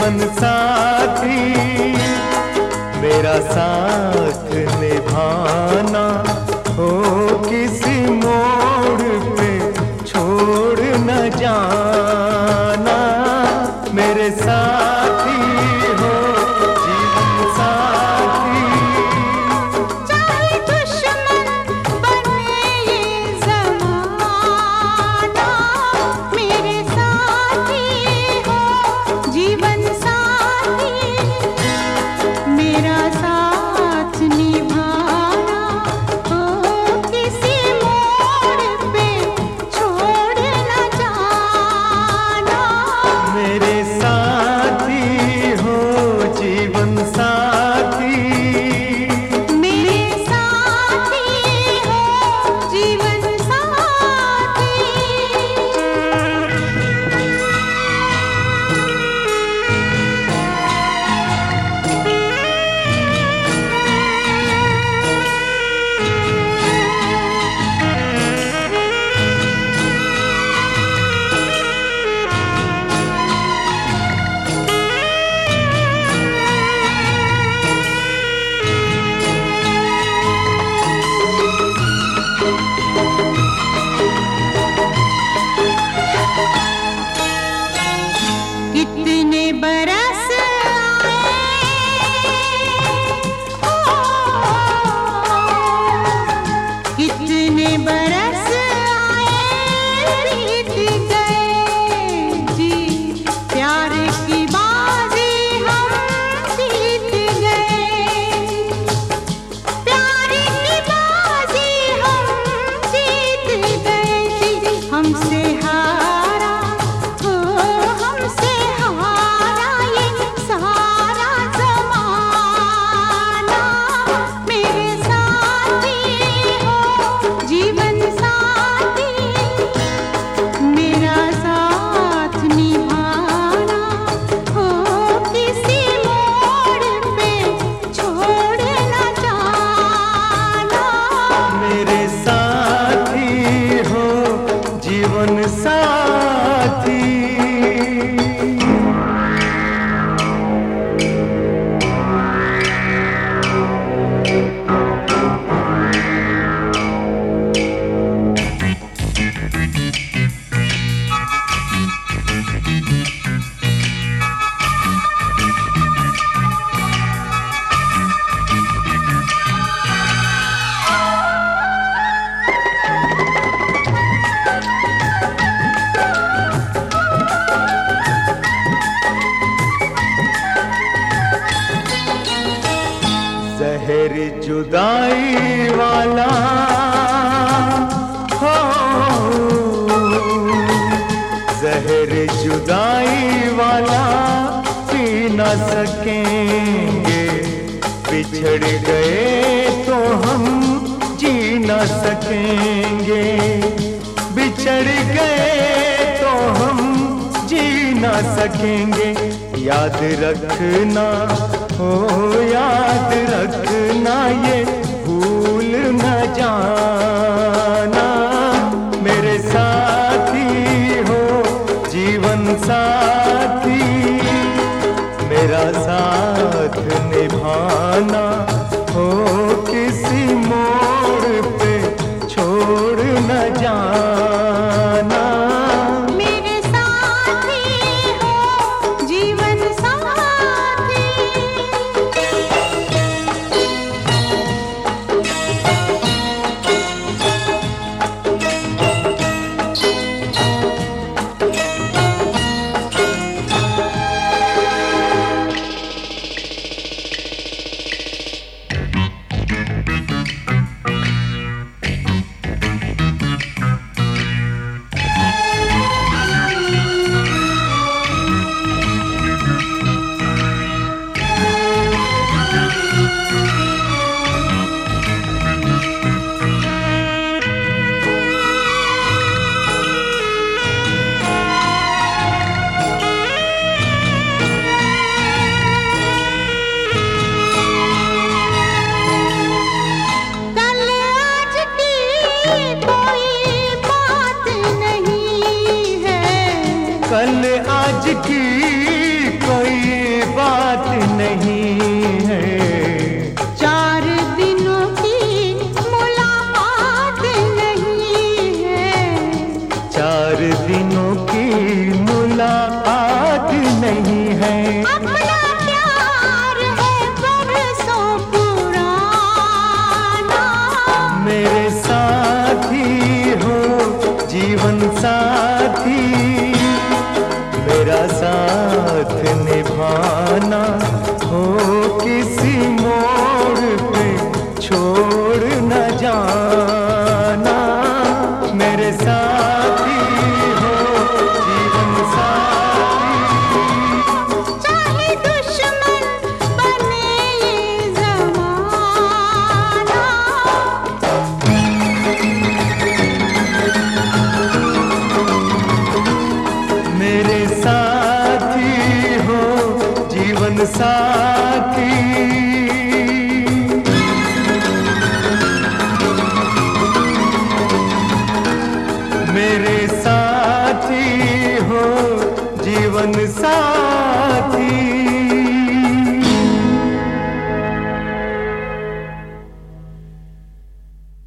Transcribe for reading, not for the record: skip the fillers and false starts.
जीवन साथी मेरा साथ निभाना हो, किसी मोड़ पे छोड़ न जाना। मेरे साथी हो जीवन साथी, चाहे दुश्मन बने ये ज़माना, मेरे साथी हो जीवन साथी, मेरा साथ निभाना हो, किसी मोड़ पे छोड़ न जाना। मेरे साथी हो जीवन साथी, मेरे साथी हो जीवन साथी। कितने बरस आए, कितने बरस आए, बीत गए जी, प्यार की बाजी हम जीत गए, प्यार की बाजी हम जीत गए जी, हमसे हारा हो, हमसे हारा ये सारा ज़माना। मेरे साथी हो जीवन साथी, मेरा साथ निभाना हो, किसी मोड़ पे छोड़ न जाना। मेरे साथी हो जीवन साथी। जहर जुदाई वाला हो, जहर जुदाई वाला पी न सकेंगे, बिछड़ गए तो हम जी न सकेंगे, बिछड़ गए तो हम जी न सकेंगे। याद रखना हो, याद रखना ये भूल न जाना। मेरे साथी हो जीवन साथी, मेरा साथ निभाना हो, किसी मोड़ पे छोड़ न जाना। मेरे साथी हो जीवन साथी। अपना प्यार है बरसों पुराना। मेरे साथी हो जीवन साथी, मेरा साथ निभाना हो किसी मोड़ पे छोड़ न जाना। मेरे साथी हो जीवन साथी, चाहे दुश्मन बने ये ज़माना। मेरे साथी हो जीवन साथी। मेरे साथी हो जीवन साथी।